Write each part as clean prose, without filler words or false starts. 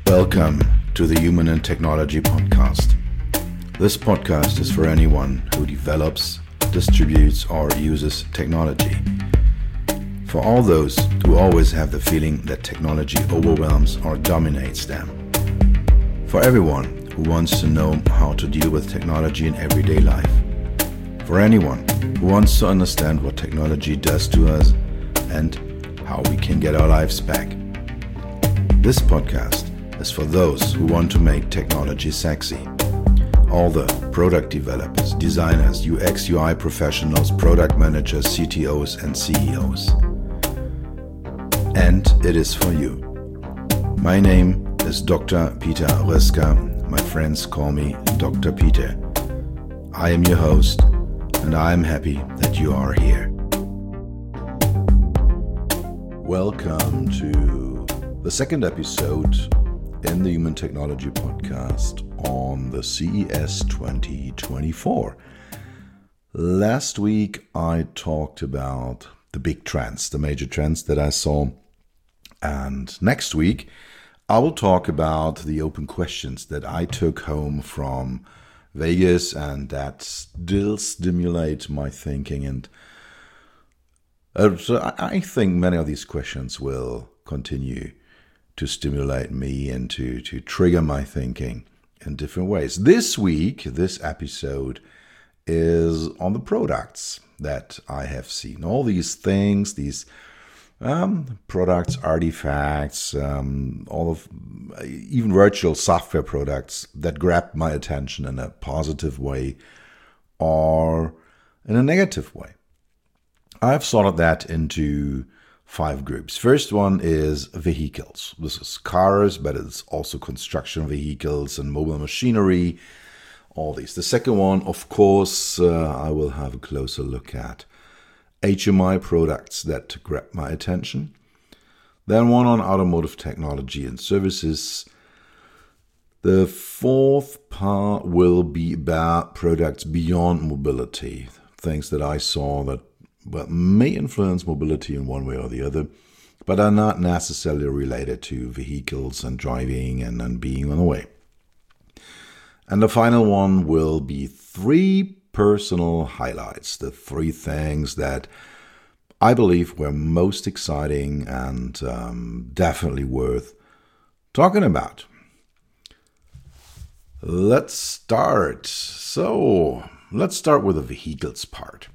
Welcome to the Human and Technology Podcast. This podcast is for anyone who develops, distributes, or uses technology. For all those who always have the feeling that technology overwhelms or dominates them. For everyone who wants to know how to deal with technology in everyday life. For anyone who wants to understand what technology does to us and how we can get our lives back. This podcast is for those who want to make technology sexy. All the product developers, designers, UX, UI professionals, product managers, CTOs, and CEOs. And it is for you. My name is Dr. Peter Röska. My friends call me Dr. Peter. I am your host, and I am happy that you are here. Welcome to the second episode in the Human Technology Podcast on the CES 2024. Last week I talked about the big trends, the major trends that I saw. And next week I will talk about the open questions that I took home from Vegas and that still stimulate my thinking. And so I think many of these questions will continue to stimulate me and to trigger my thinking in different ways. This week, this episode is on the products that I have seen. All these things, these products, artifacts, all of even virtual software products that grabbed my attention in a positive way or in a negative way. I've sorted that into 5 groups. First one is vehicles. This is cars, but it's also construction vehicles and mobile machinery, all these. The second one, of course, I will have a closer look at HMI products that grab my attention. Then one on automotive technology and services. The fourth part will be about products beyond mobility, things that I saw that may influence mobility in one way or the other, but are not necessarily related to vehicles and driving and being on the way. And the final one will be 3 personal highlights, the 3 things that I believe were most exciting and definitely worth talking about. Let's start. So let's start with the vehicles part.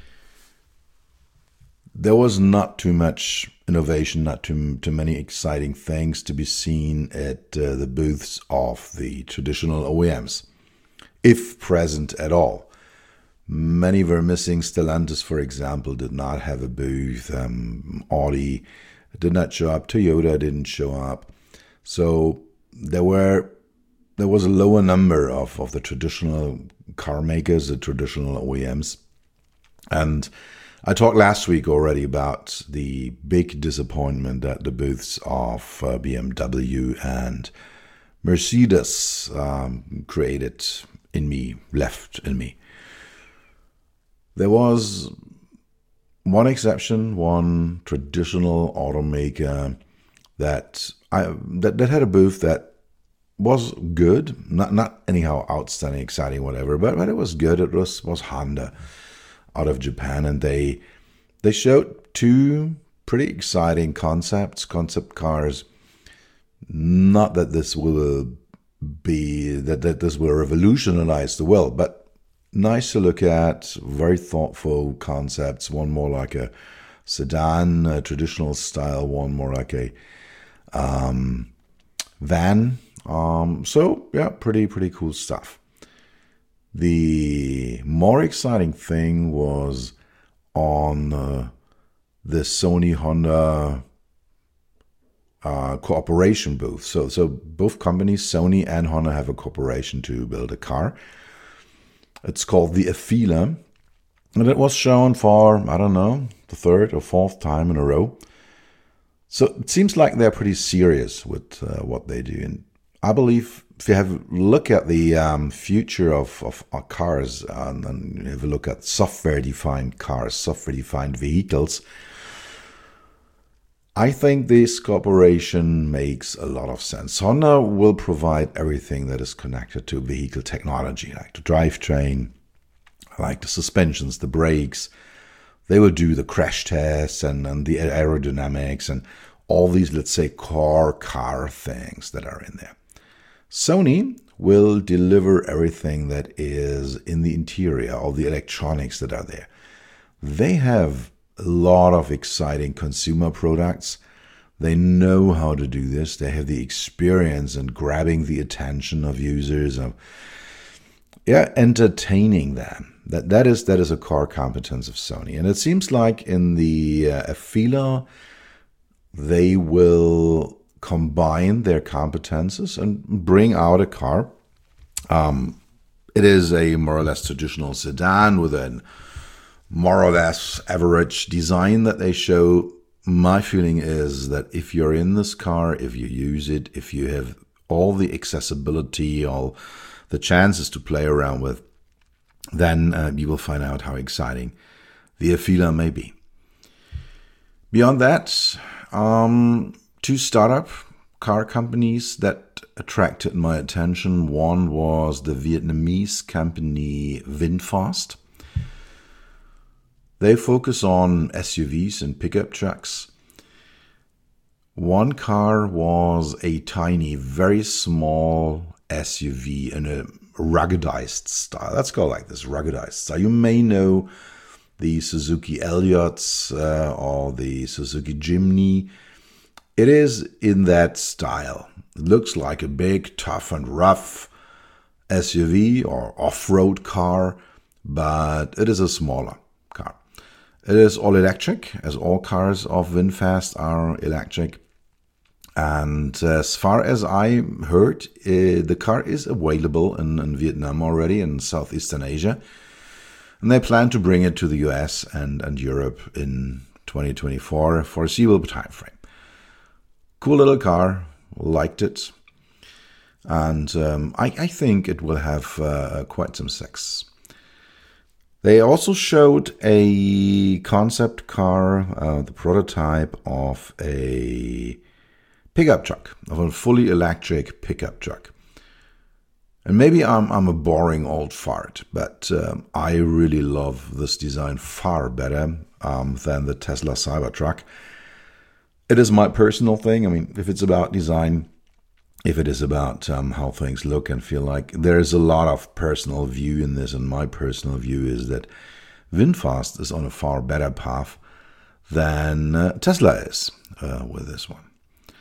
There was not too much innovation, not too many exciting things to be seen at the booths of the traditional OEMs, if present at all. Many were missing. Stellantis, for example, did not have a booth. Audi did not show up. Toyota didn't show up. So there was a lower number of the traditional car makers, the traditional OEMs. And I talked last week already about the big disappointment that the booths of BMW and Mercedes created in me, left in me. There was one exception, one traditional automaker that had a booth that was good, not anyhow outstanding, exciting, whatever, but it was good. It was Honda out of Japan, and they showed 2 pretty exciting concept cars. Not that this will be that this will revolutionize the world, but nice to look at, very thoughtful concepts. One more like a sedan, a traditional style, one more like a van. So yeah, pretty cool stuff. The more exciting thing was on the Sony Honda cooperation booth. So both companies, Sony and Honda, have a cooperation to build a car. It's called the Afeela, and it was shown for, I don't know, the 3rd or 4th time in a row. So it seems like they're pretty serious with what they do. And I believe if you have a look at the future of cars and have a look at software-defined cars, software-defined vehicles, I think this cooperation makes a lot of sense. Honda will provide everything that is connected to vehicle technology, like the drivetrain, like the suspensions, the brakes. They will do the crash tests and the aerodynamics and all these, let's say, car things that are in there. Sony will deliver everything that is in the interior, all the electronics that are there. They have a lot of exciting consumer products. They know how to do this. They have the experience in grabbing the attention of users, of entertaining them. That is a core competence of Sony. And it seems like in the Afeela, they will combine their competences and bring out a car. It is a more or less traditional sedan with a more or less average design that they show. My feeling is that if you're in this car, if you use it, if you have all the accessibility, all the chances to play around with, then you will find out how exciting the Afeela may be. Beyond that, two startup car companies that attracted my attention. One was the Vietnamese company VinFast. They focus on SUVs and pickup trucks. One car was a tiny, very small SUV in a ruggedized style. Let's go like this, ruggedized style. You may know the Suzuki Elliots or the Suzuki Jimny. It is in that style. It looks like a big, tough and rough SUV or off-road car, but it is a smaller car. It is all electric, as all cars of VinFast are electric. And as far as I heard, the car is available in Vietnam already, in Southeastern Asia. And they plan to bring it to the US and Europe in 2024, foreseeable time frame. Cool little car, liked it. And I think it will have quite some success. They also showed a concept car, the prototype of a pickup truck, of a fully electric pickup truck. And maybe I'm a boring old fart, but I really love this design far better than the Tesla Cybertruck. It is my personal thing. I mean, if it's about design, if it is about how things look and feel like, there is a lot of personal view in this, and my personal view is that VinFast is on a far better path than Tesla is with this one.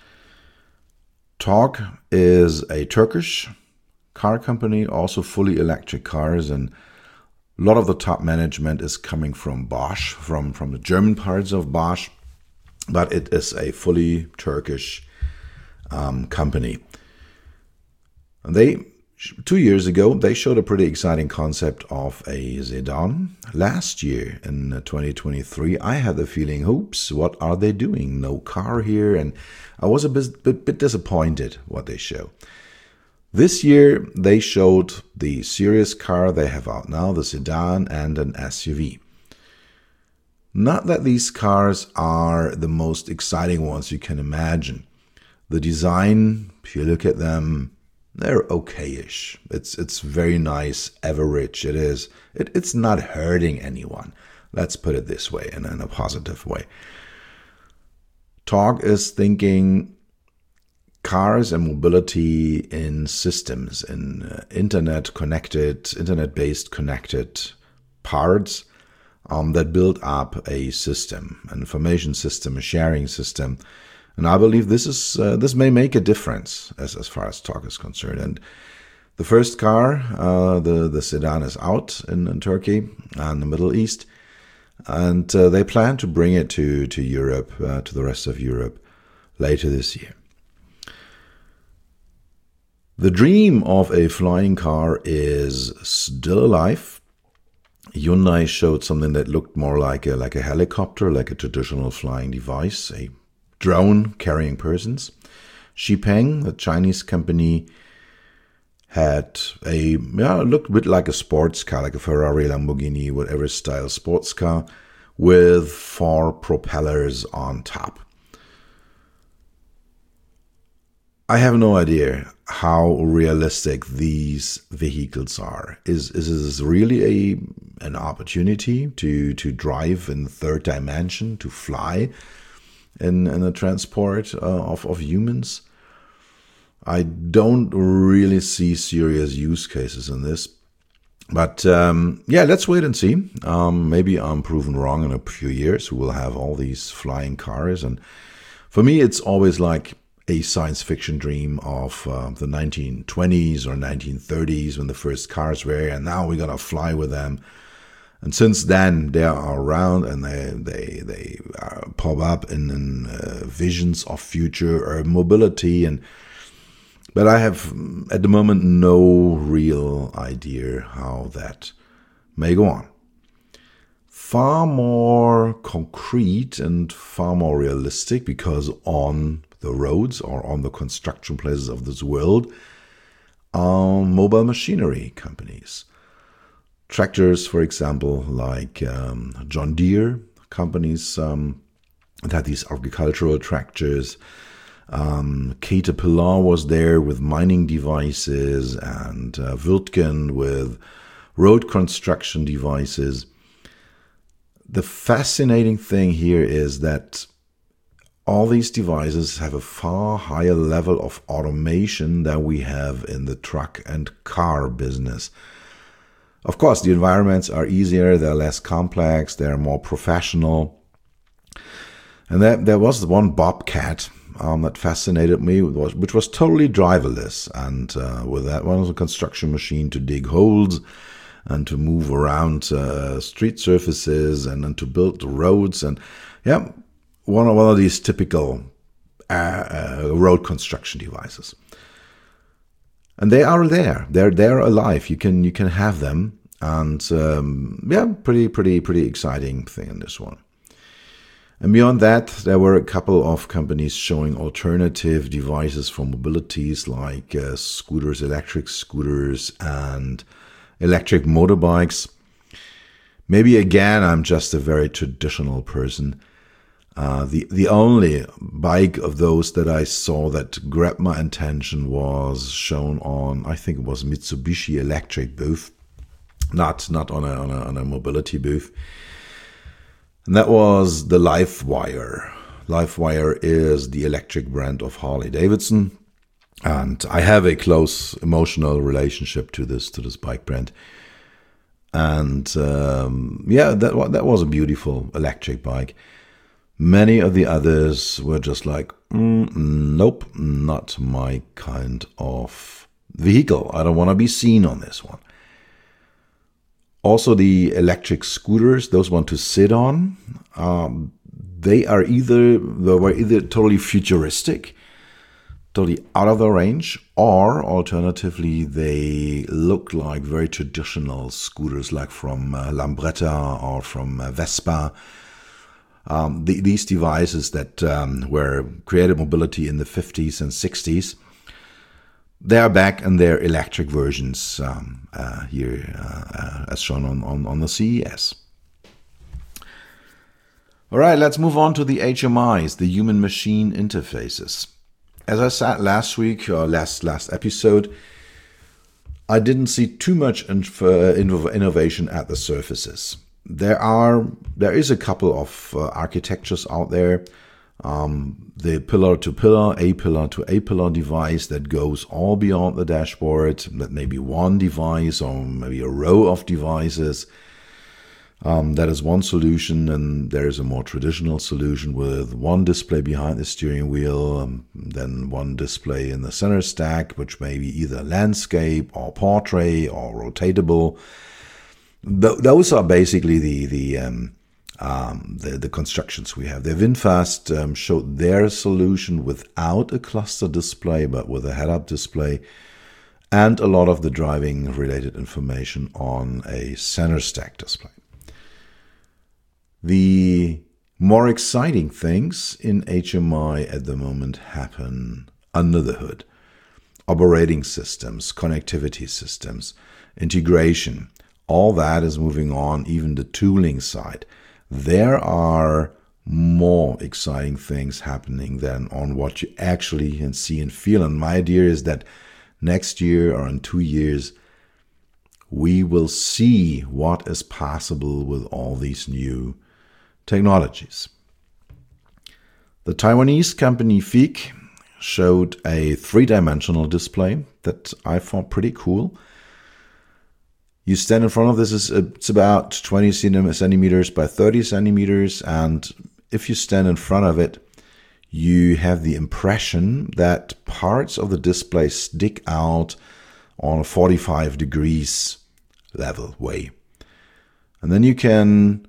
Torc is a Turkish car company, also fully electric cars, and a lot of the top management is coming from Bosch, from the German parts of Bosch, but it is a fully Turkish company. And 2 years ago, they showed a pretty exciting concept of a sedan. Last year, in 2023, I had the feeling, oops, what are they doing? No car here, and I was a bit disappointed what they show. This year, they showed the serious car they have out now, the sedan and an SUV. Not that these cars are the most exciting ones you can imagine. The design, if you look at them, they're okay-ish. It's very nice, average. It's not hurting anyone. Let's put it this way, in a positive way. Torc is thinking cars and mobility in systems, in internet-based connected parts that build up a system, an information system, a sharing system. And I believe this may make a difference as far as Torc is concerned. And the first car, the sedan, is out in Turkey and the Middle East. And they plan to bring it to Europe, to the rest of Europe, later this year. The dream of a flying car is still alive. Hyundai showed something that looked more like a helicopter, like a traditional flying device, a drone carrying persons. Xpeng, the Chinese company, had looked a bit like a sports car, like a Ferrari, Lamborghini, whatever style sports car, with 4 propellers on top. I have no idea how realistic these vehicles are. Is this really an opportunity to drive in the third dimension, to fly in the transport of humans? I don't really see serious use cases in this. But let's wait and see. Maybe I'm proven wrong in a few years. We will have all these flying cars. And for me, it's always like a science fiction dream of the 1920s or 1930s when the first cars were, and now we're going to fly with them. And since then, they are around and they pop up in visions of future mobility. But I have, at the moment, no real idea how that may go on. Far more concrete and far more realistic, because on the roads or on the construction places of this world are mobile machinery companies. Tractors, for example, like John Deere companies that had these agricultural tractors. Caterpillar was there with mining devices, and Wirtgen with road construction devices. The fascinating thing here is that all these devices have a far higher level of automation than we have in the truck and car business. Of course, the environments are easier, they're less complex, they're more professional. And there was one Bobcat that fascinated me, which was totally driverless. And with that one was a construction machine to dig holes and to move around street surfaces and to build the roads. And one of these typical road construction devices. And they are there. They're alive. You can have them. And pretty exciting thing in this one. And beyond that, there were a couple of companies showing alternative devices for mobilities like scooters, electric scooters, and electric motorbikes. Maybe again, I'm just a very traditional person. The only bike of those that I saw that grabbed my attention was shown on, I think it was Mitsubishi Electric booth, not on a mobility booth. And that was the LiveWire. LiveWire is the electric brand of Harley Davidson. And I have a close emotional relationship to this bike brand. And that was a beautiful electric bike. Many of the others were just like, nope, not my kind of vehicle. I don't want to be seen on this one. Also, the electric scooters, those one to sit on, they were either totally futuristic, totally out of the range, or alternatively, they look like very traditional scooters, like from Lambretta or from Vespa. These devices that were created mobility in the 50s and 60s. They are back in their electric versions here, as shown on the CES. All right, let's move on to the HMIs, the human-machine interfaces. As I said last week, or last episode, I didn't see too much innovation at the surfaces. There is a couple of architectures out there. The pillar-to-pillar, A-pillar-to-A-pillar device that goes all beyond the dashboard, that may be one device or maybe a row of devices. That is one solution, and there is a more traditional solution with one display behind the steering wheel, then one display in the center stack, which may be either landscape or portrait or rotatable. Those are basically the constructions we have. The VinFast showed their solution without a cluster display, but with a head-up display and a lot of the driving-related information on a center stack display. The more exciting things in HMI at the moment happen under the hood. Operating systems, connectivity systems, integration, all that is moving on, even the tooling side. There are more exciting things happening than on what you actually can see and feel. And my idea is that next year or in 2 years, we will see what is possible with all these new technologies. The Taiwanese company Feek showed a 3-dimensional display that I thought pretty cool. You stand in front of this, it's about 20 centimeters by 30 centimeters, and if you stand in front of it, you have the impression that parts of the display stick out on a 45 degrees level way. And then you can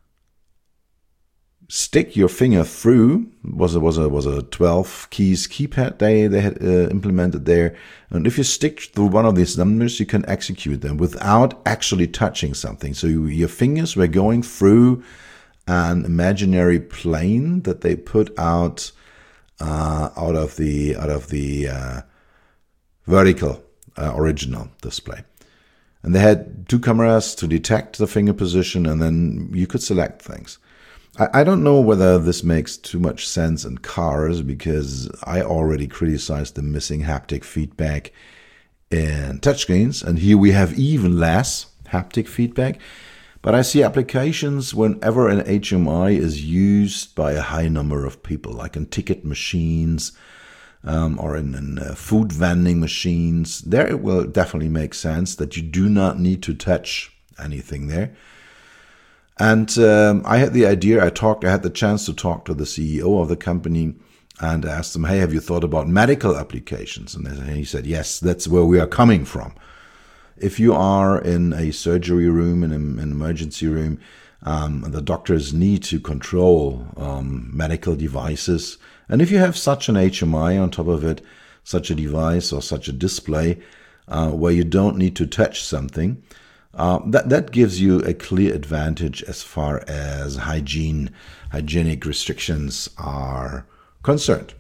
stick your finger through. Was a 12 keys keypad they had implemented there, and if you stick through one of these numbers, you can execute them without actually touching something. So your fingers were going through an imaginary plane that they put out of the vertical original display. And they had 2 cameras to detect the finger position, and then you could select things. I don't know whether this makes too much sense in cars, because I already criticized the missing haptic feedback in touchscreens, and here we have even less haptic feedback. But I see applications whenever an HMI is used by a high number of people, like in ticket machines or in food vending machines. There it will definitely make sense that you do not need to touch anything there. And I had the idea, I had the chance to talk to the CEO of the company and asked him, hey, have you thought about medical applications? And he said, yes, that's where we are coming from. If you are in a surgery room, in an emergency room, the doctors need to control medical devices. And if you have such an HMI on top of it, such a device or such a display where you don't need to touch something, that gives you a clear advantage as far as hygienic restrictions are concerned.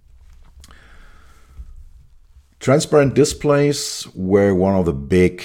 Transparent displays were one of the big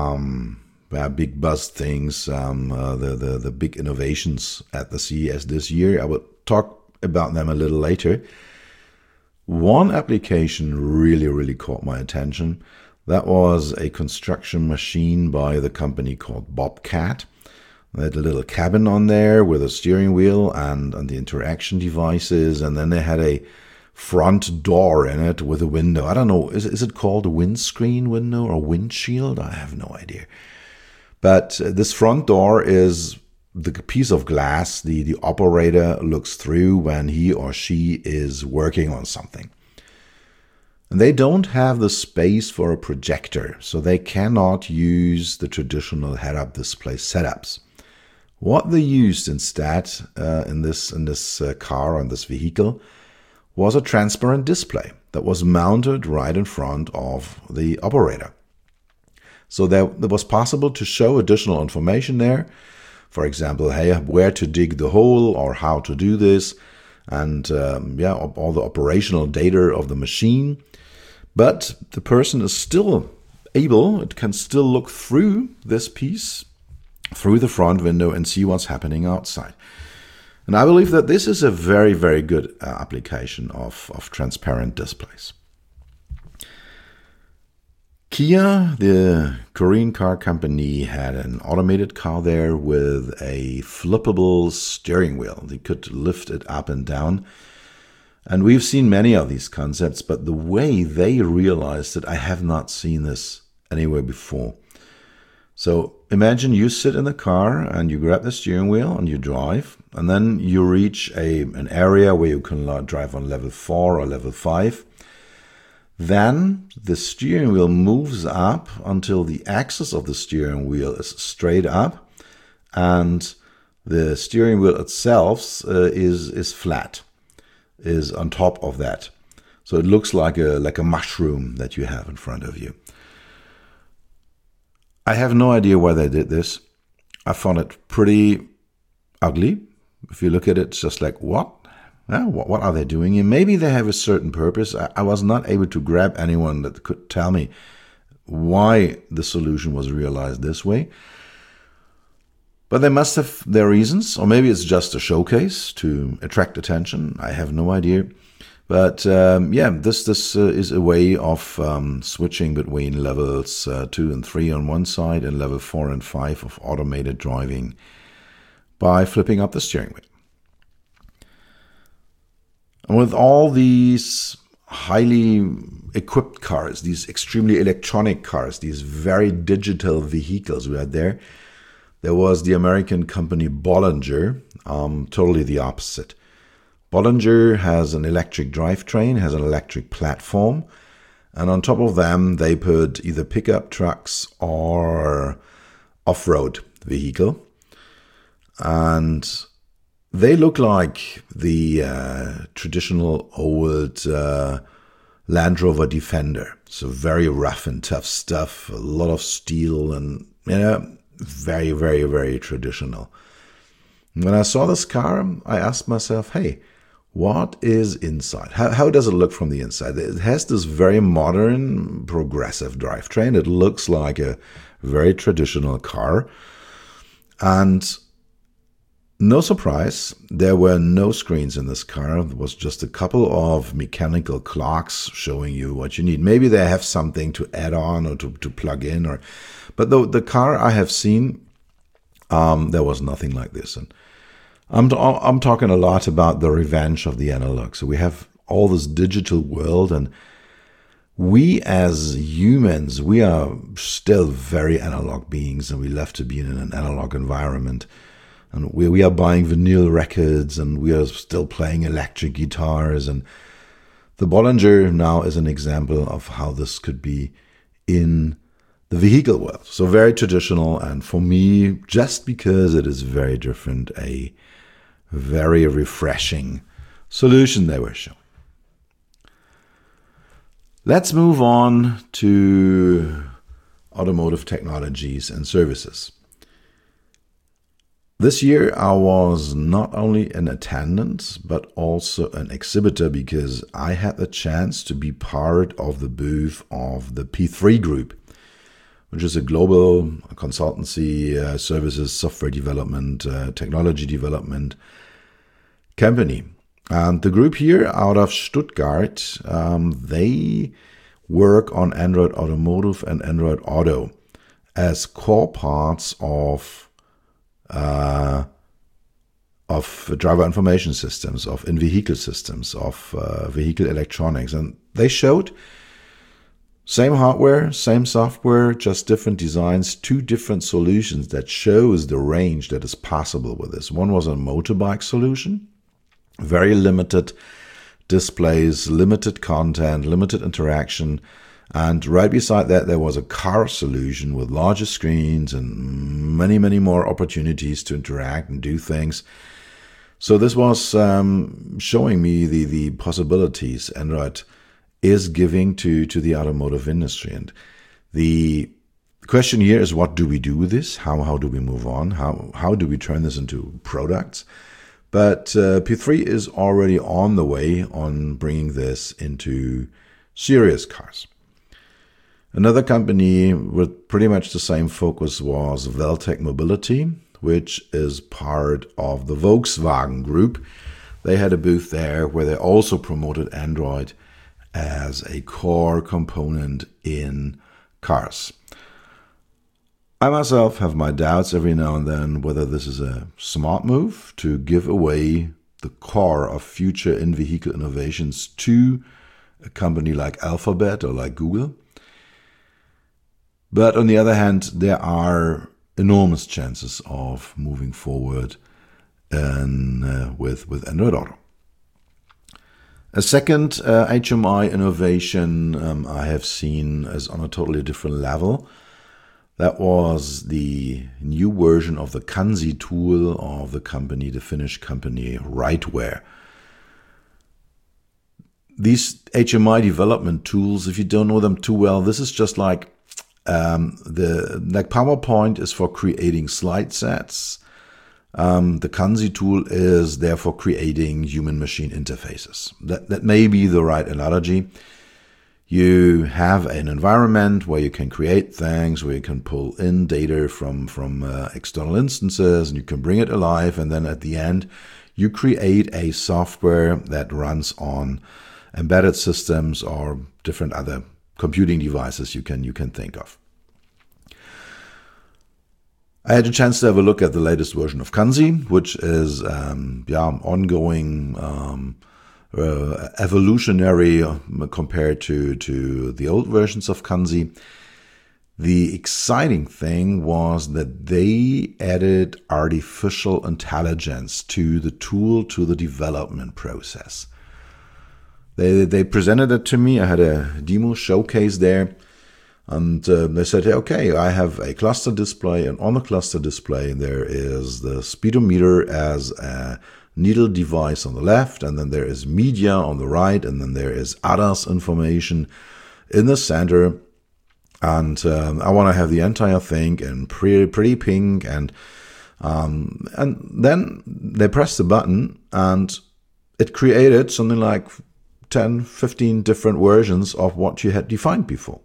buzz things, the big innovations at the CES this year. I will talk about them a little later. One application really caught my attention. That was a construction machine by the company called Bobcat. They had a little cabin on there with a steering wheel and the interaction devices, and then they had a front door in it with a window. I don't know, is it called a windscreen window or windshield? I have no idea. But this front door is the piece of glass the operator looks through when he or she is working on something. And they don't have the space for a projector, so they cannot use the traditional head-up display setups. What they used instead in this car, on this vehicle, was a transparent display that was mounted right in front of the operator. So that it was possible to show additional information there. For example, hey, where to dig the hole or how to do this, and all the operational data of the machine. But the person is still able, it can still look through this piece, through the front window, and see what's happening outside. And I believe that this is a very good application of transparent displays. Kia, the Korean car company, had an automated car there with a flippable steering wheel. They could lift it up and down. And we've seen many of these concepts, but the way they realized it, I have not seen this anywhere before. So imagine you sit in the car and you grab the steering wheel and you drive, and then you reach an area where you can drive on level 4 or level 5. Then the steering wheel moves up until the axis of the steering wheel is straight up, and the steering wheel itself is flat, is on top of that. So it looks like a mushroom that you have in front of you. I have no idea why they did this. I found it pretty ugly. If you look at it, it's just like, what? What are they doing here? Maybe they have a certain purpose. I was not able to grab anyone that could tell me why the solution was realized this way. But they must have their reasons, or maybe it's just a showcase to attract attention. I have no idea. But this is a way of switching between levels 2 and 3 on one side and level 4 and 5 of automated driving by flipping up the steering wheel. And with all these highly equipped cars, these extremely electronic cars, these very digital vehicles we had there was the American company Bollinger, totally the opposite. Bollinger has an electric drivetrain, has an electric platform, and on top of them they put either pickup trucks or off-road vehicle. And they look like the traditional old Land Rover Defender. So very rough and tough stuff, a lot of steel and, very, very, very traditional. When I saw this car, I asked myself, hey, what is inside? How does it look from the inside? It has this very modern, progressive drivetrain. It looks like a very traditional car. And no surprise, there were no screens in this car. There was just a couple of mechanical clocks showing you what you need. Maybe they have something to add on or to plug in. But the car I have seen, there was nothing like this. And I'm talking a lot about the revenge of the analog. So we have all this digital world, and we as humans, we are still very analog beings, and we love to be in an analog environment. And we are buying vinyl records, and we are still playing electric guitars. And the Bollinger now is an example of how this could be in the vehicle world. So very traditional, and for me, just because it is very different, a very refreshing solution they were showing. Let's move on to automotive technologies and services. This year I was not only in attendance, but also an exhibitor, because I had the chance to be part of the booth of the P3 Group, which is a global consultancy, services, software development, technology development company. And the group here out of Stuttgart, they work on Android Automotive and Android Auto as core parts of driver information systems, of in-vehicle systems, of vehicle electronics. And they showed same hardware, same software, just different designs, two different solutions that shows the range that is possible with this. One was a motorbike solution, very limited displays, limited content, limited interaction. And right beside that, there was a car solution with larger screens and many, many more opportunities to interact and do things. So this was showing me the possibilities Android is giving to the automotive industry. And the question here is, what do we do with this? How do we move on? How do we turn this into products? But P3 is already on the way on bringing this into serious cars. Another company with pretty much the same focus was Veltec Mobility, which is part of the Volkswagen Group. They had a booth there where they also promoted Android as a core component in cars. I myself have my doubts every now and then whether this is a smart move to give away the core of future in-vehicle innovations to a company like Alphabet or like Google. But on the other hand, there are enormous chances of moving forward with Android Auto. A second HMI innovation I have seen is on a totally different level. That was the new version of the Kanzi tool of the company, the Finnish company Rightware. These HMI development tools, if you don't know them too well, this is just like PowerPoint is for creating slide sets. The Kanzi tool is there for creating human-machine interfaces. That may be the right analogy. You have an environment where you can create things, where you can pull in data from external instances, and you can bring it alive. And then at the end, you create a software that runs on embedded systems or different other computing devices you can think of. I had a chance to have a look at the latest version of Kanzi, which is ongoing. Evolutionary compared to the old versions of Kanzi. The exciting thing was that they added artificial intelligence to the tool, to the development process. They presented it to me. I had a demo showcase there, and they said, okay, I have a cluster display, and on the cluster display there is the speedometer as a needle device on the left, and then there is media on the right, and then there is ADAS information in the center. And I want to have the entire thing in pretty pink, and then they pressed the button, and it created something like 10, 15 different versions of what you had defined before.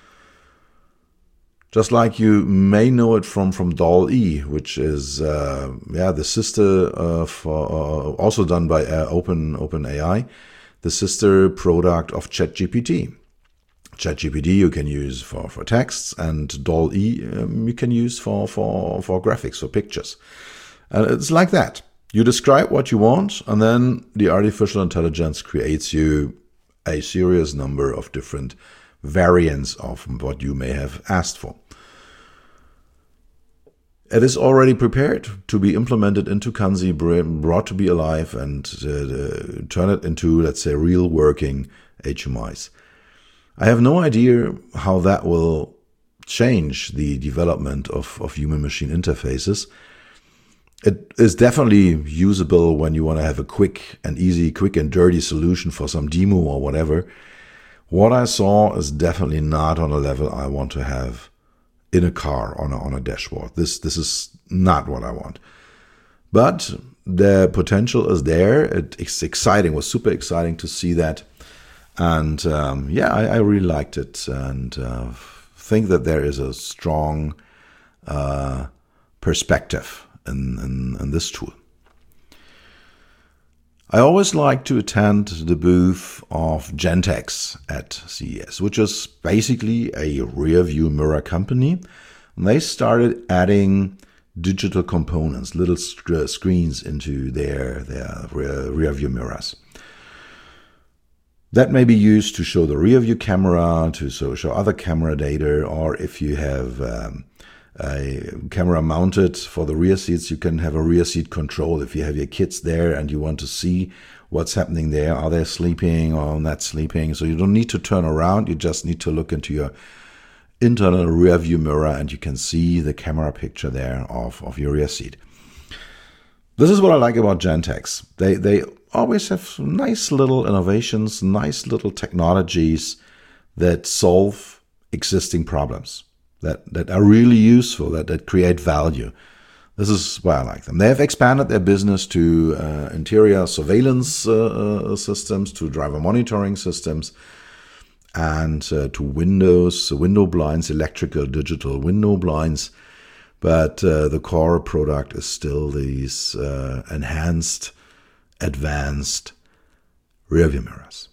Just like you may know it from DALL-E, which is the sister for also done by OpenAI, the sister product of ChatGPT. ChatGPT you can use for texts, and DALL-E you can use for graphics, for pictures. And it's like that. You describe what you want, and then the artificial intelligence creates you a serious number of different variants of what you may have asked for. It is already prepared to be implemented into Kanzi, brought to be alive, and turn it into, let's say, real working HMIs. I have no idea how that will change the development of human-machine interfaces. It is definitely usable when you want to have a quick and dirty solution for some demo or whatever. What I saw is definitely not on a level I want to have in a car on a dashboard. This is not what I want. But the potential is there. It's exciting. It was super exciting to see that. And I really liked it, and think that there is a strong perspective in this tool. I always like to attend the booth of Gentex at CES, which is basically a rear view mirror company. And they started adding digital components, little screens into their rear view mirrors. That may be used to show the rear view camera, to show other camera data, or if you have a camera mounted for the rear seats, you can have a rear seat control. If you have your kids there and you want to see what's happening there, are they sleeping or not sleeping? So you don't need to turn around, you just need to look into your internal rear view mirror and you can see the camera picture there of your rear seat. This is what I like about Gentex. They always have nice little innovations, nice little technologies that solve existing problems, that are really useful, that create value. This is why I like them. They have expanded their business to interior surveillance systems, to driver monitoring systems, and to window blinds, electrical, digital window blinds. But the core product is still these enhanced, advanced rearview mirrors.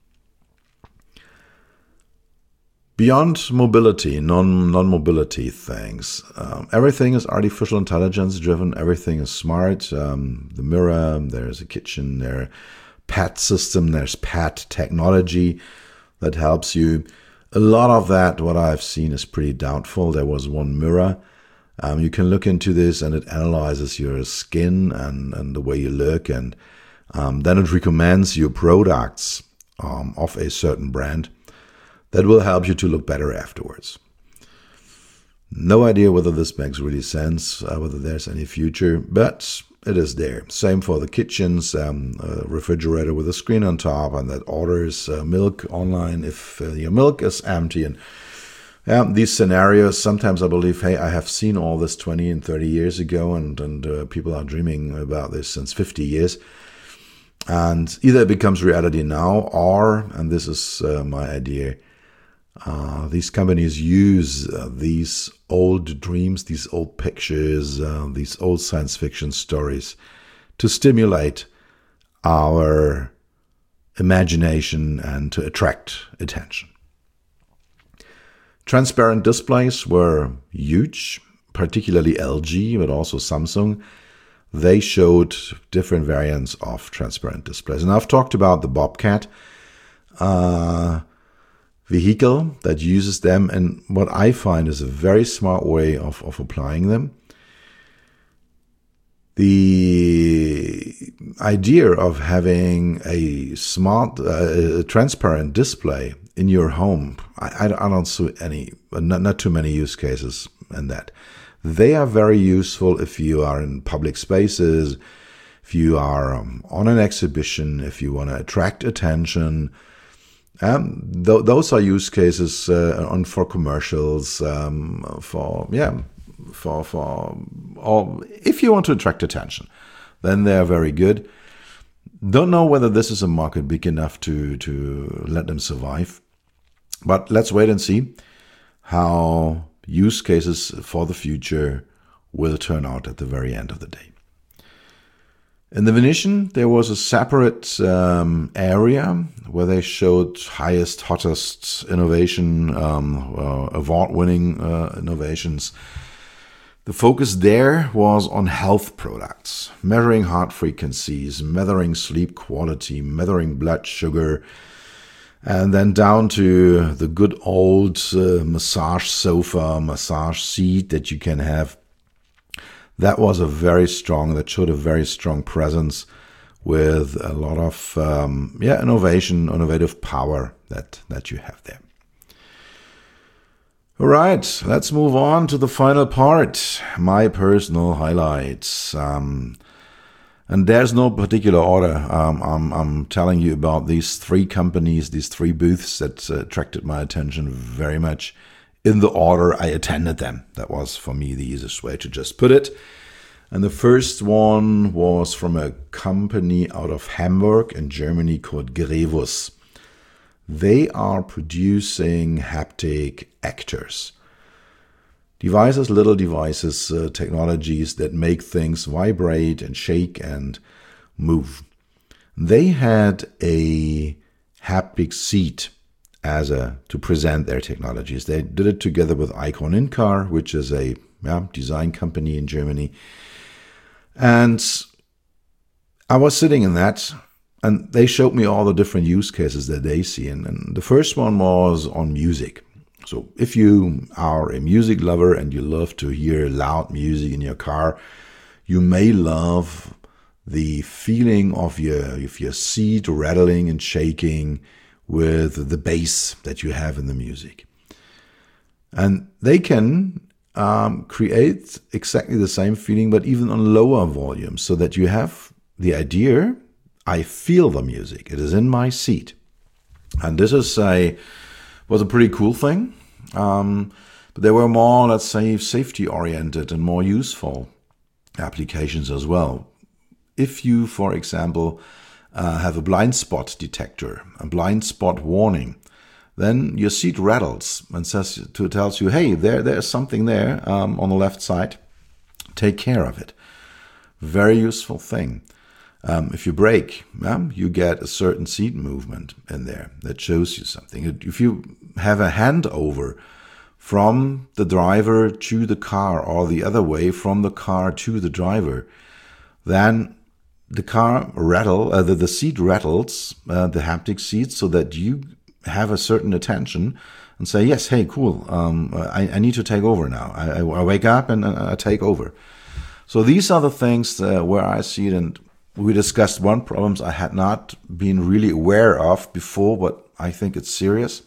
Beyond mobility, non-mobility things, everything is artificial intelligence driven. Everything is smart. The mirror, there's a kitchen, there's PAT system, there's PAT technology that helps you. A lot of that, what I've seen, is pretty doubtful. There was one mirror. You can look into this and it analyzes your skin and the way you look, and then it recommends you products of a certain brand that will help you to look better afterwards. No idea whether this makes really sense, whether there's any future, but it is there. Same for the kitchens, a refrigerator with a screen on top and that orders milk online if your milk is empty. And these scenarios, sometimes I believe, hey, I have seen all this 20 and 30 years ago, and people are dreaming about this since 50 years. And either it becomes reality now, or, and this is my idea, these companies use these old dreams, these old pictures, these old science fiction stories to stimulate our imagination and to attract attention. Transparent displays were huge, particularly LG, but also Samsung. They showed different variants of transparent displays. And I've talked about the Bobcat vehicle that uses them, and what I find is a very smart way of applying them. The idea of having a smart, transparent display in your home, I don't see not too many use cases in that. They are very useful if you are in public spaces, if you are on an exhibition, if you want to attract attention. Those are use cases for commercials, or if you want to attract attention, then they are very good. Don't know whether this is a market big enough to let them survive, but let's wait and see how use cases for the future will turn out at the very end of the day. In the Venetian, there was a separate area where they showed highest, hottest innovation, award-winning innovations. The focus there was on health products, measuring heart frequencies, measuring sleep quality, measuring blood sugar, and then down to the good old massage sofa, massage seat that you can have. That showed a very strong presence with a lot of innovative power that you have there. All right, let's move on to the final part, my personal highlights. And there's no particular order. I'm telling you about these three companies, these three booths that attracted my attention very much in the order I attended them. That was, for me, the easiest way to just put it. And the first one was from a company out of Hamburg in Germany called Grevus. They are producing haptic actors. Little devices, technologies that make things vibrate and shake and move. They had a haptic seat to present their technologies. They did it together with Icon In-Car, which is a design company in Germany. And I was sitting in that, and they showed me all the different use cases that they see. And the first one was on music. So if you are a music lover and you love to hear loud music in your car, you may love the feeling of your seat rattling and shaking with the bass that you have in the music. And they can create exactly the same feeling, but even on lower volumes, so that you have the idea, I feel the music. It is in my seat. And this was a pretty cool thing. But there were more, let's say, safety-oriented and more useful applications as well. If you, for example, have a blind spot detector, a blind spot warning, then your seat rattles and tells you, hey, there's something there on the left side. Take care of it. Very useful thing. If you brake, you get a certain seat movement in there that shows you something. If you have a handover from the driver to the car or the other way from the car to the driver, then the seat rattles, the haptic seat, so that you have a certain attention and say, yes, hey, cool, I need to take over now. I wake up and I take over. So these are the things where I see it, and we discussed one problem I had not been really aware of before, but I think it's serious.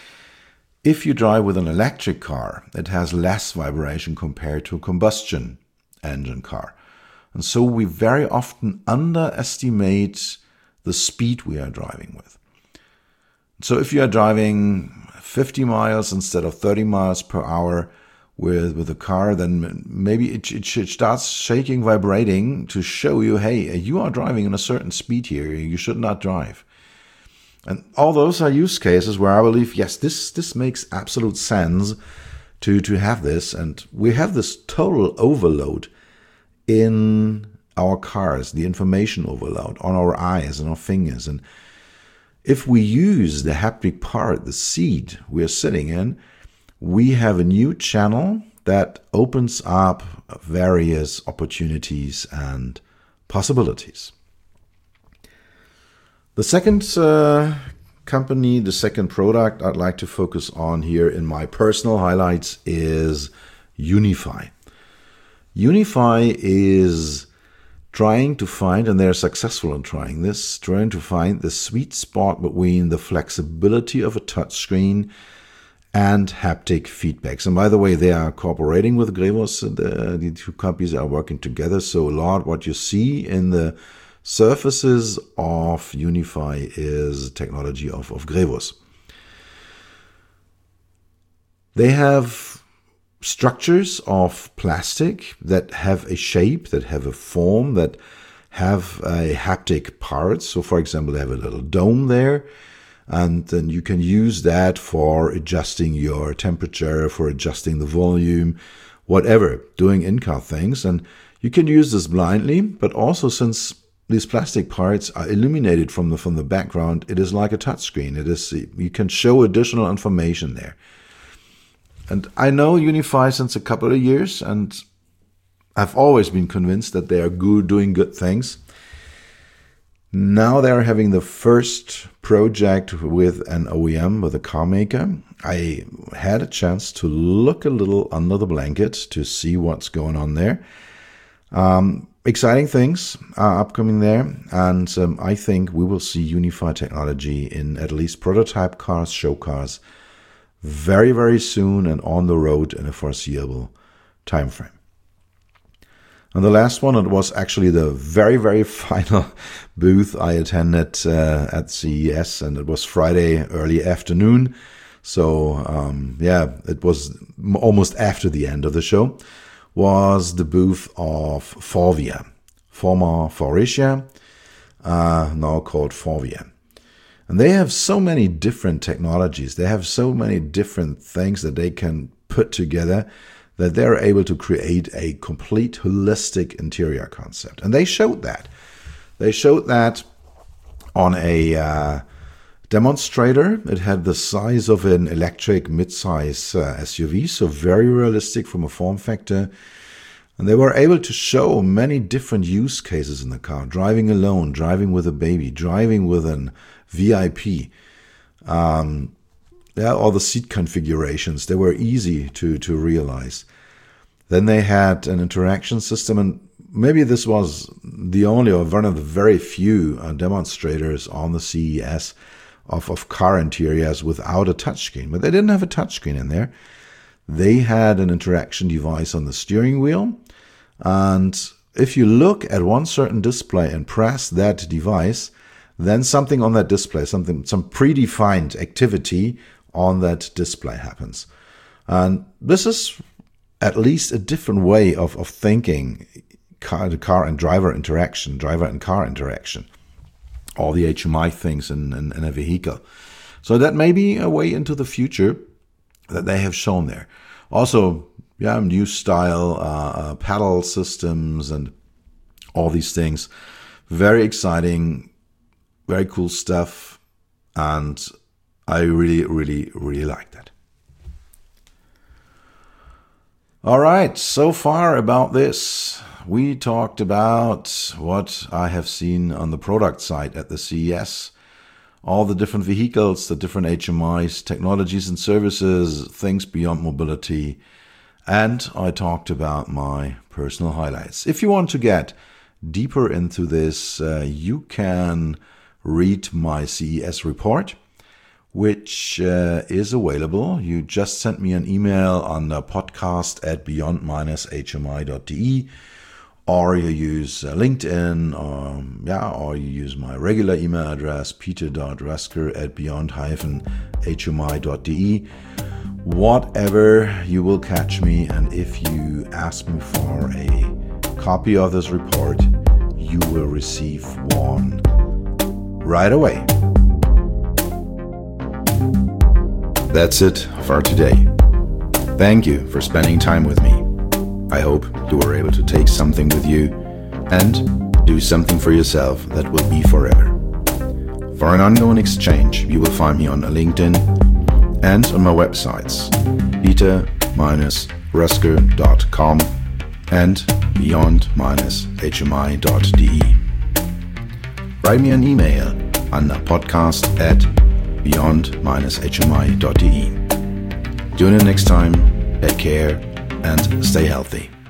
If you drive with an electric car, it has less vibration compared to a combustion engine car. And so we very often underestimate the speed we are driving with. So if you are driving 50 miles instead of 30 miles per hour with the car, then maybe it starts shaking, vibrating to show you, hey, you are driving in a certain speed here. You should not drive. And all those are use cases where I believe, yes, this makes absolute sense to have this. And we have this total overload in our cars, the information overload on our eyes and our fingers. And if we use the haptic part, the seat we're sitting in, we have a new channel that opens up various opportunities and possibilities. The second company, the second product I'd like to focus on here in my personal highlights is Unify. Unify is trying to find, and they're successful in trying to find the sweet spot between the flexibility of a touchscreen and haptic feedbacks. And by the way, they are cooperating with Grevos. The two companies are working together. So a lot what you see in the surfaces of Unify is technology of Grevos. They have structures of plastic that have a shape, that have a form, that have a haptic part. So for example, they have a little dome there. And then you can use that for adjusting your temperature, for adjusting the volume, whatever, doing in-car things. And you can use this blindly, but also since these plastic parts are illuminated from the background, it is like a touchscreen. You can show additional information there. And I know Unify since a couple of years, and I've always been convinced that they are doing good things. Now they're having the first project with an OEM, with a car maker. I had a chance to look a little under the blanket to see what's going on there. Exciting things are upcoming there, and I think we will see Unify technology in at least prototype cars, show cars, very, very soon and on the road in a foreseeable time frame. And the last one, it was actually the very, very final booth I attended at CES, and it was Friday early afternoon. So, it was almost after the end of the show, was the booth of Forvia, former Faurecia, now called Forvia. And they have so many different technologies. They have so many different things that they can put together that they're able to create a complete holistic interior concept. And they showed that. They showed that on a demonstrator. It had the size of an electric mid-size SUV, so very realistic from a form factor. And they were able to show many different use cases in the car. Driving alone, driving with a baby, driving with an VIP. All the seat configurations, they were easy to realize. Then they had an interaction system, and maybe this was the only or one of the very few demonstrators on the CES of car interiors without a touchscreen. But they didn't have a touchscreen in there. They had an interaction device on the steering wheel, and if you look at one certain display and press that device, then something on that display, some predefined activity on that display happens. And this is at least a different way of thinking the car and driver interaction, driver and car interaction, all the HMI things in a vehicle. So that may be a way into the future that they have shown there. Also, new style pedal systems and all these things. Very exciting, very cool stuff, and I really, really, really like that. All right, so far about this. We talked about what I have seen on the product side at the CES. All the different vehicles, the different HMIs, technologies and services, things beyond mobility. And I talked about my personal highlights. If you want to get deeper into this, you can read my CES report, which is available. You just sent me an email on the podcast@beyond-hmi.de, or you use LinkedIn, or you use my regular email address, peter.rusker@beyond-hmi.de. whatever, you will catch me, and if you ask me for a copy of this report, you will receive one right away. That's it for today. Thank you for spending time with me. I hope you were able to take something with you and do something for yourself that will be forever. For an ongoing exchange, you will find me on LinkedIn and on my websites, peter-rusker.com and beyond-hmi.de. Write me an email on podcast@beyond-hmi.de. Tune in next time, take care, and stay healthy.